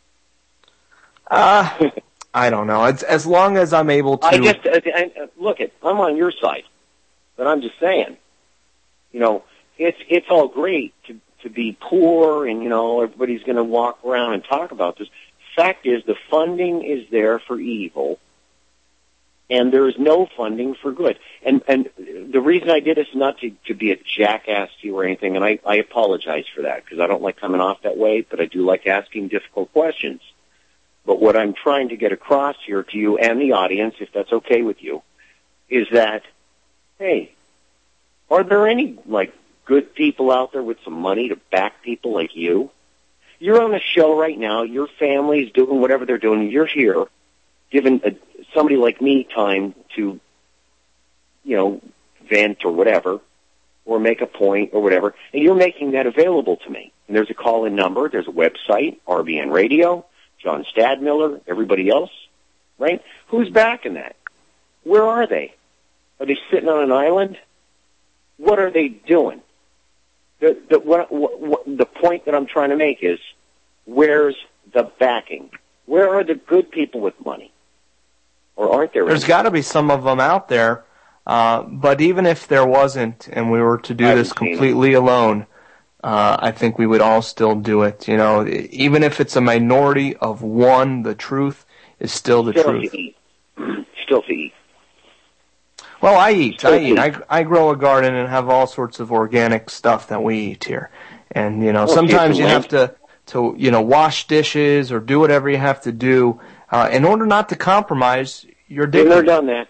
Uh, I don't know. It's, as long as I'm able to... I just, uh, I, uh, look, it, I'm on your side, but I'm just saying, you know, it's it's all great to, to be poor and, you know, everybody's going to walk around and talk about this. Fact is, the funding is there for evil, and there is no funding for good. And and the reason I did this is not to, to be a jackass to you or anything, and I, I apologize for that, because I don't like coming off that way, but I do like asking difficult questions. But what I'm trying to get across here to you and the audience, if that's okay with you, is that, hey, are there any, like, good people out there with some money to back people like you? You're on a show right now, your family's doing whatever they're doing, you're here, giving a, somebody like me time to, you know, vent or whatever, or make a point or whatever, and you're making that available to me. And there's a call-in number, there's a website, R B N Radio, John Stadmiller, everybody else, right? Who's backing that? Where are they? Are they sitting on an island? What are they doing? The, the, what, what, what, the point that I'm trying to make is, where's the backing? Where are the good people with money? Or aren't there? There's got to be some of them out there, uh, but even if there wasn't, and we were to do this completely alone, uh, I think we would all still do it. You know, even if it's a minority of one, the truth is still the still truth. To eat. Still to eat. Well, I eat. I eat. I, I grow a garden and have all sorts of organic stuff that we eat here. And, you know, well, sometimes you have to, to, you know, wash dishes or do whatever you have to do uh, in order not to compromise your dignity. Been there, done that.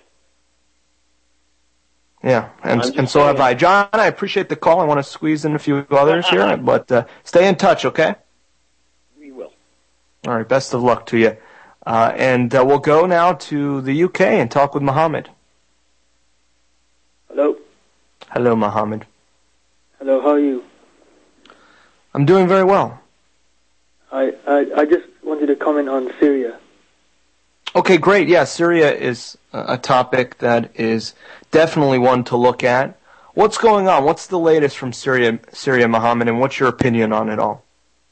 Yeah, and and so have I. John, I appreciate the call. I want to squeeze in a few others here, but uh, stay in touch, okay? We will. All right, best of luck to you. Uh, and uh, we'll go now to the U K and talk with Mohammed. Hello. Hello, Mohammed. Hello, how are you? I'm doing very well. I, I I just wanted to comment on Syria. Okay, great. Yeah, Syria is a topic that is definitely one to look at. What's going on? What's the latest from Syria, Syria, Mohammed, and what's your opinion on it all?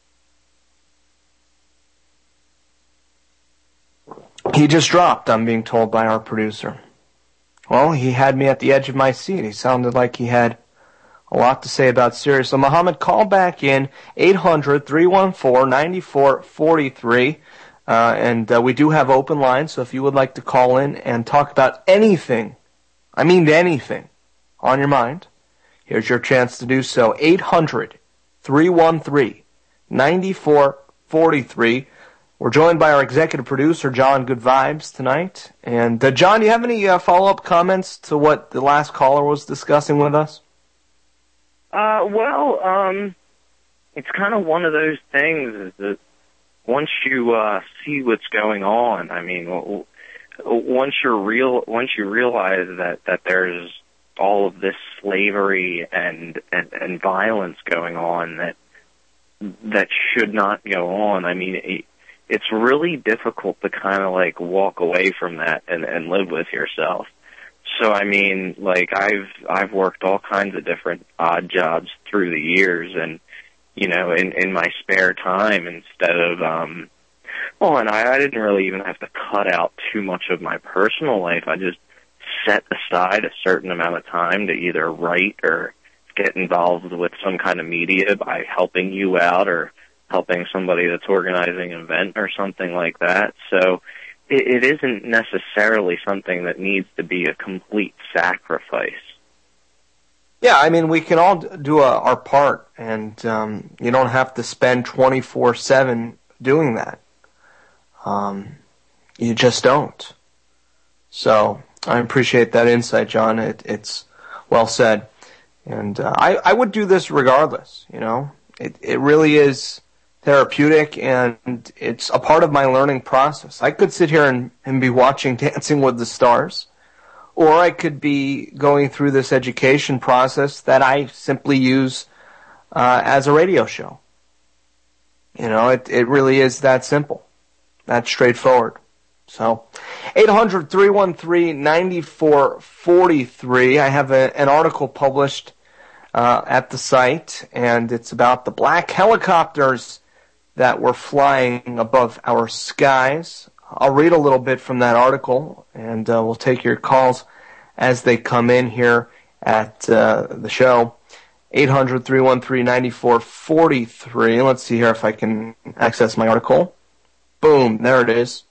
He just dropped, I'm being told by our producer. Well, he had me at the edge of my seat. He sounded like he had a lot to say about Syria. So, Mohammed, call back in, eight hundred, three one four, nine four four three. Uh, and uh, we do have open lines, so if you would like to call in and talk about anything, I mean anything, on your mind, here's your chance to do so. eight hundred, three one three, nine four four three. We're joined by our executive producer, John Good Vibes, tonight. And, uh, John, do you have any uh, follow-up comments to what the last caller was discussing with us? Uh, well, um, it's kind of one of those things is that once you uh, see what's going on, I mean, once you're real, once you realize that, that there's all of this slavery and, and and violence going on that that should not go on. I mean, it, it's really difficult to kind of like walk away from that and, and live with yourself. So I mean, like I've I've worked all kinds of different odd jobs through the years, and you know, in, in my spare time instead of, um, well, and I, I didn't really even have to cut out too much of my personal life. I just set aside a certain amount of time to either write or get involved with some kind of media by helping you out or helping somebody that's organizing an event or something like that. So it, it isn't necessarily something that needs to be a complete sacrifice. Yeah, I mean, we can all do a, our part, and um, you don't have to spend twenty-four seven doing that. Um, you just don't. So I appreciate that insight, John. It, it's well said. And uh, I, I would do this regardless, you know. It, it really is therapeutic, and it's a part of my learning process. I could sit here and, and be watching Dancing with the Stars, or I could be going through this education process that I simply use uh, as a radio show. You know, it, it really is that simple, that straightforward. So, eight hundred, three one three, nine four four three. I have a, an article published uh, at the site, and it's about the black helicopters that were flying above our skies. I'll read a little bit from that article, and uh, we'll take your calls as they come in here at uh, the show. eight hundred, three one three, nine four four three. Let's see here if I can access my article. Boom, there it is.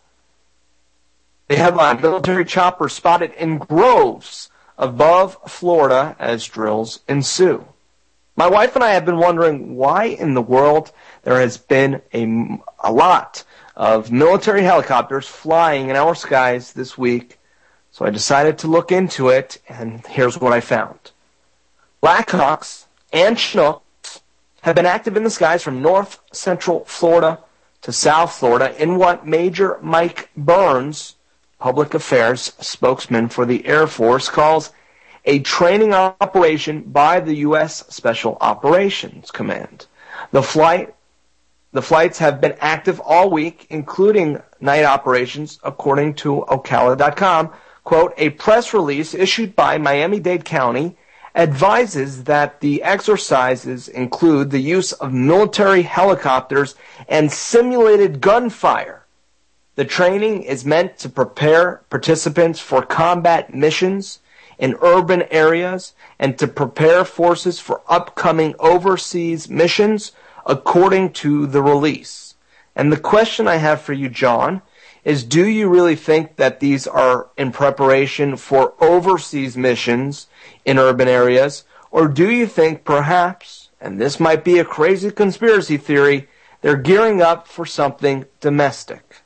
The headline, military choppers spotted in groves above Florida as drills ensue. My wife and I have been wondering why in the world there has been a, a lot of military helicopters flying in our skies this week, so I decided to look into it, and here's what I found. Blackhawks and Chinooks have been active in the skies from north central Florida to South Florida in what Major Mike Burns, public affairs spokesman for the Air Force, calls a training operation by the U S Special Operations Command. The flight, the flights have been active all week, including night operations, according to Ocala dot com. Quote, a press release issued by Miami-Dade County advises that the exercises include the use of military helicopters and simulated gunfire. The training is meant to prepare participants for combat missions in urban areas and to prepare forces for upcoming overseas missions, according to the release. And the question I have for you, John, is do you really think that these are in preparation for overseas missions in urban areas, or do you think perhaps, and this might be a crazy conspiracy theory, they're gearing up for something domestic?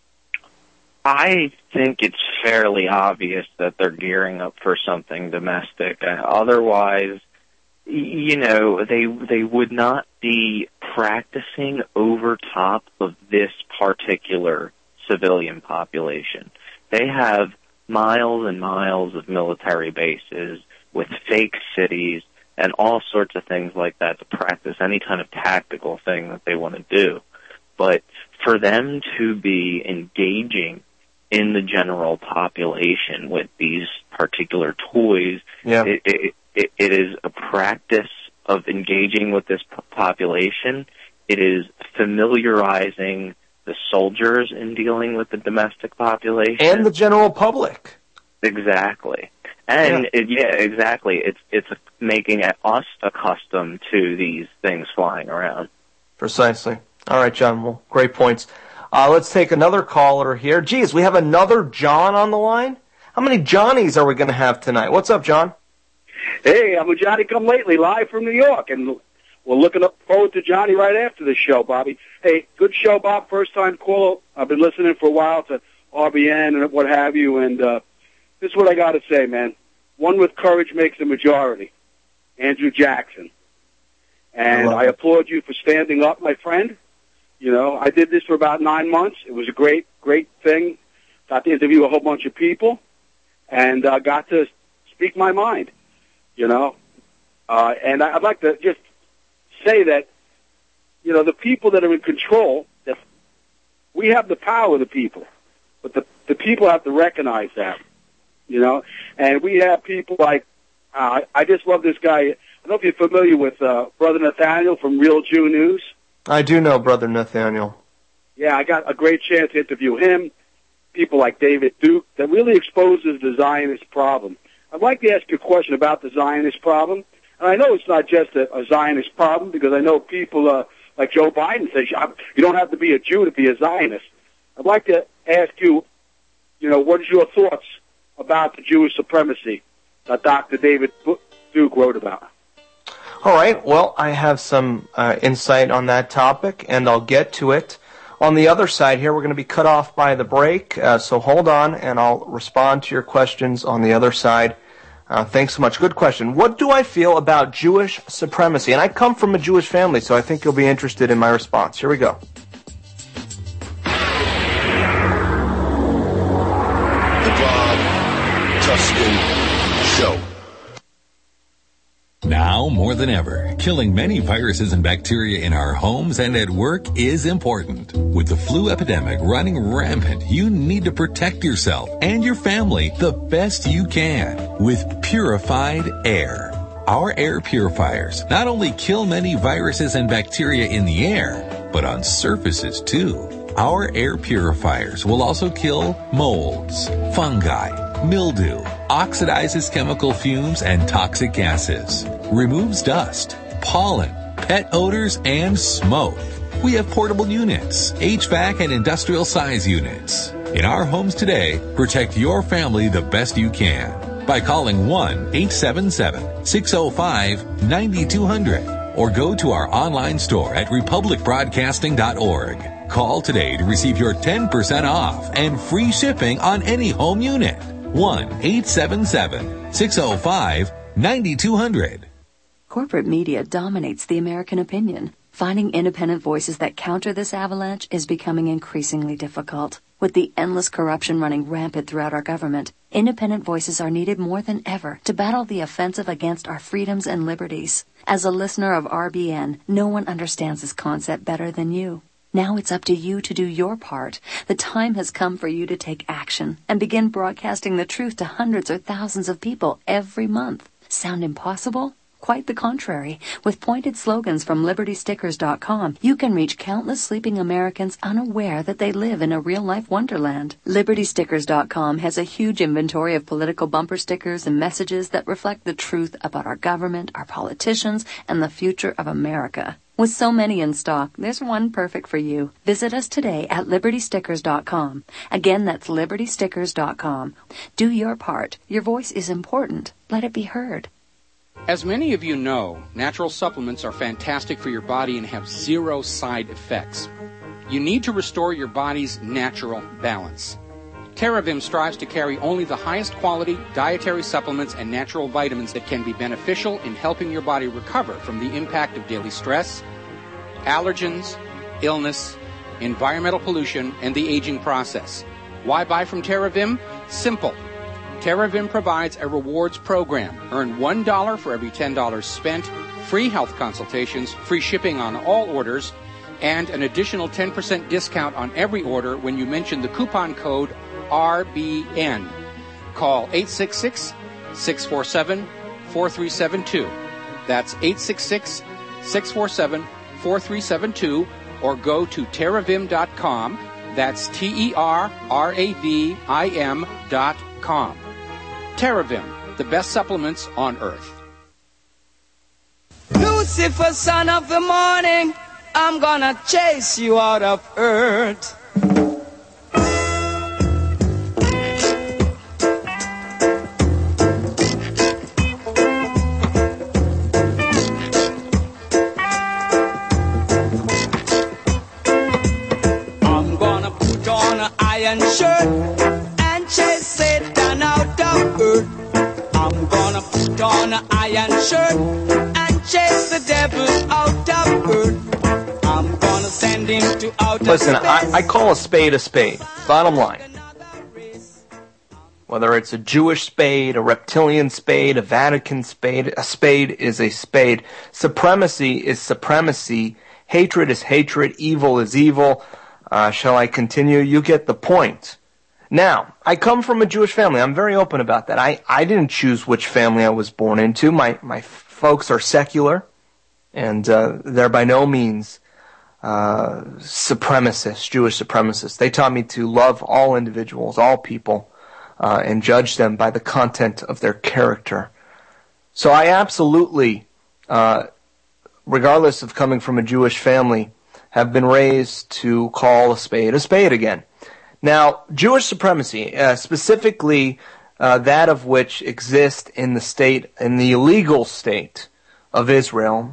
I think it's fairly obvious that they're gearing up for something domestic. Uh, otherwise, y- you know, they they would not be practicing over top of this particular civilian population. They have miles and miles of military bases with fake cities and all sorts of things like that to practice any kind of tactical thing that they want to do. But for them to be engaging in the general population with these particular toys, yeah. it, it, it, it is a practice of engaging with this population. It is familiarizing the soldiers in dealing with the domestic population. And the general public. Exactly. And, yeah, it, yeah exactly. It's it's making us accustomed to these things flying around. Precisely. All right, John. Well, great points. Uh, let's take another caller here. Geez, we have another John on the line? How many Johnnies are we going to have tonight? What's up, John? Hey, I'm a Johnny come lately, live from New York, and we're looking up forward to Johnny right after the show, Bobby. Hey, good show, Bob. First time caller. I've been listening for a while to R B N and what have you, and uh, this is what I got to say, man. One with courage makes a majority. Andrew Jackson. And I, I applaud you for standing up, my friend. You know, I did this for about nine months. It was a great, great thing. Got to interview a whole bunch of people, and uh, got to speak my mind, you know. Uh, and I'd like to just say that, you know, the people that are in control, that we have the power of the people, but the, the people have to recognize that, you know. And we have people like, uh, I just love this guy. I don't know if you're familiar with uh, Brother Nathaniel from Real Jew News. I do know Brother Nathaniel. Yeah, I got a great chance to interview him, people like David Duke, that really exposes the Zionist problem. I'd like to ask you a question about the Zionist problem. And I know it's not just a, a Zionist problem, because I know people uh, like Joe Biden says you don't have to be a Jew to be a Zionist. I'd like to ask you, you know, what is your thoughts about the Jewish supremacy that Doctor David Duke wrote about? All right, well, I have some uh, insight on that topic, and I'll get to it On the other side here, we're going to be cut off by the break, uh, so hold on, and I'll respond to your questions on the other side. Uh, thanks so much. Good question. What do I feel about Jewish supremacy? And I come from a Jewish family, so I think you'll be interested in my response. Here we go. The Bob Tuskin Show. Now, more than ever, killing many viruses and bacteria in our homes and at work is important. With the flu epidemic running rampant, you need to protect yourself and your family the best you can with purified air. Our air purifiers not only kill many viruses and bacteria in the air, but on surfaces too. Our air purifiers will also kill molds, fungi, mildew, oxidizes chemical fumes and toxic gases, removes dust, pollen, pet odors, and smoke. We have portable units, H V A C and industrial size units. In our homes today, protect your family the best you can by calling one eight seven seven, six zero five, nine two zero zero or go to our online store at republic broadcasting dot org. Call today to receive your ten percent off and free shipping on any home unit. one eight seven seven, six zero five, nine two zero zero. Corporate media dominates the American opinion. Finding independent voices that counter this avalanche is becoming increasingly difficult. With the endless corruption running rampant throughout our government, independent voices are needed more than ever to battle the offensive against our freedoms and liberties. As a listener of R B N, no one understands this concept better than you. Now it's up to you to do your part. The time has come for you to take action and begin broadcasting the truth to hundreds or thousands of people every month. Sound impossible? Quite the contrary. With pointed slogans from liberty stickers dot com, you can reach countless sleeping Americans unaware that they live in a real-life wonderland. liberty stickers dot com has a huge inventory of political bumper stickers and messages that reflect the truth about our government, our politicians, and the future of America. With so many in stock, there's one perfect for you. Visit us today at liberty stickers dot com. Again, that's liberty stickers dot com. Do your part. Your voice is important. Let it be heard. As many of you know, natural supplements are fantastic for your body and have zero side effects. You need to restore your body's natural balance. TerraVim strives to carry only the highest quality dietary supplements and natural vitamins that can be beneficial in helping your body recover from the impact of daily stress, allergens, illness, environmental pollution, and the aging process. Why buy from TerraVim? Simple. TerraVim provides a rewards program. Earn one dollar for every ten dollars spent, free health consultations, free shipping on all orders, and an additional ten percent discount on every order when you mention the coupon code R B N. Call eight six six, six four seven, four three seven two. That's eight six six, six four seven, four three seven two, or go to terravim dot com. That's T E R R A V I M dot com. TerraVim, the best supplements on earth. Lucifer, son of the morning, I'm gonna chase you out of earth. I'm gonna put on an iron shirt and chase Satan out of earth. I'm gonna put on an iron shirt and chase the devil out of earth. I'm gonna send him to outer Listen, space. I, I call a spade a spade. Bottom line. Whether it's a Jewish spade, a reptilian spade, a Vatican spade, a spade is a spade. Supremacy is supremacy. Hatred is hatred. Evil is evil. Uh, shall I continue? You get the point. Now, I come from a Jewish family. I'm very open about that. I, I didn't choose which family I was born into. My my folks are secular, and uh, they're by no means uh, supremacists, Jewish supremacists. They taught me to love all individuals, all people, uh, and judge them by the content of their character. So I absolutely, uh, regardless of coming from a Jewish family, have been raised to call a spade a spade again. Now, Jewish supremacy, uh, specifically uh, that of which exists in the state, in the illegal state of Israel,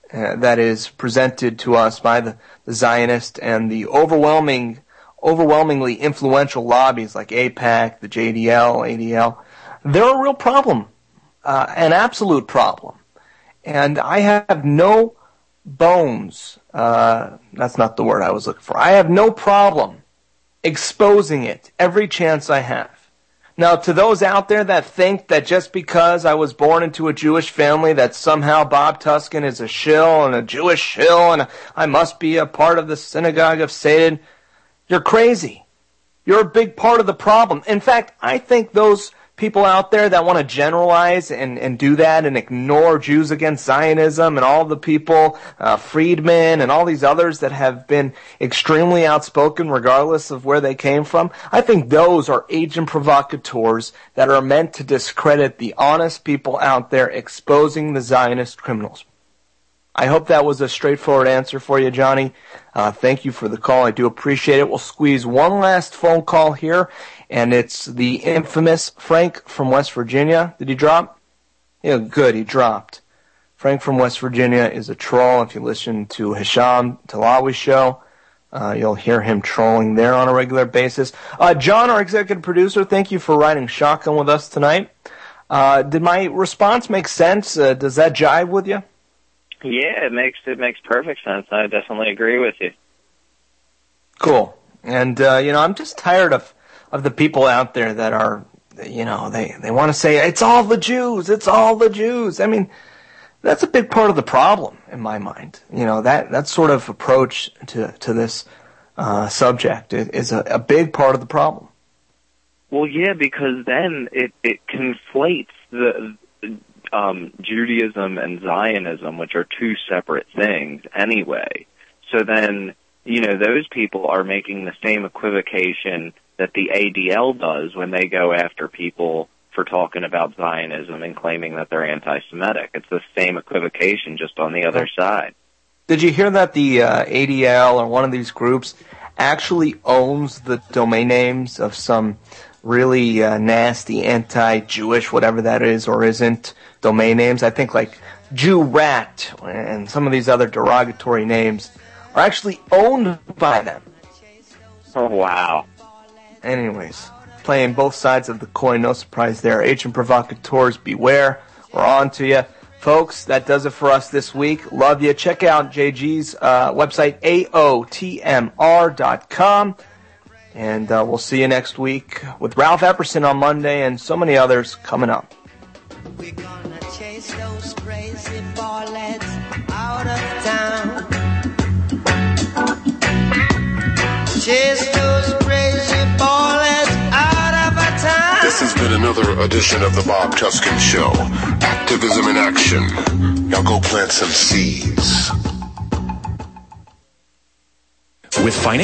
uh, that is presented to us by the, the Zionist and the overwhelming, overwhelmingly influential lobbies like AIPAC, the J D L, A D L, they're a real problem, uh, an absolute problem. And I have no bones, uh, that's not the word I was looking for. I have no problem exposing it every chance I have. Now, to those out there that think that just because I was born into a Jewish family that somehow Bob Tuskin is a shill and a Jewish shill and I must be a part of the synagogue of Satan, you're crazy. You're a big part of the problem. In fact, I think those people out there that want to generalize and, and do that and ignore Jews against Zionism and all the people, uh, Friedman and all these others that have been extremely outspoken regardless of where they came from, I think those are agent provocateurs that are meant to discredit the honest people out there exposing the Zionist criminals. I hope that was a straightforward answer for you, Johnny. Uh, thank you for the call. I do appreciate it. We'll squeeze one last phone call here, and it's the infamous Frank from West Virginia. Did he drop? Yeah, good. He dropped. Frank from West Virginia is a troll. If you listen to Hisham Talawi's show, uh, you'll hear him trolling there on a regular basis. Uh, John, our executive producer, thank you for riding shotgun with us tonight. Uh, did my response make sense? Uh, does that jive with you? Yeah, it makes it makes perfect sense. I definitely agree with you. Cool. And, uh, you know, I'm just tired of, of the people out there that are, you know, they, they want to say, it's all the Jews, it's all the Jews. I mean, that's a big part of the problem in my mind. You know, that, that sort of approach to, to this uh, subject is a, a big part of the problem. Well, yeah, because then it, it conflates the um, Judaism and Zionism, which are two separate things anyway. So then, you know, those people are making the same equivocation that the A D L does when they go after people for talking about Zionism and claiming that they're anti-Semitic. It's the same equivocation, just on the other side. Did you hear that the uh, A D L or one of these groups actually owns the domain names of some really uh, nasty anti-Jewish, whatever that is or isn't, domain names? I think like Jew Rat and some of these other derogatory names are actually owned by them. Oh, wow. Anyways, playing both sides of the coin, no surprise there. Agent provocateurs, beware. We're on to you. Folks, that does it for us this week. Love you. Check out J G's uh, website, A O T M R dot com. And uh, we'll see you next week with Ralph Epperson on Monday and so many others coming up. We're gonna chase those crazy ballets out of town. Chase those crazy ballets out of our town. This has been another edition of the Bob Tuskin Show. Activism in action. Now go plant some seeds. With financial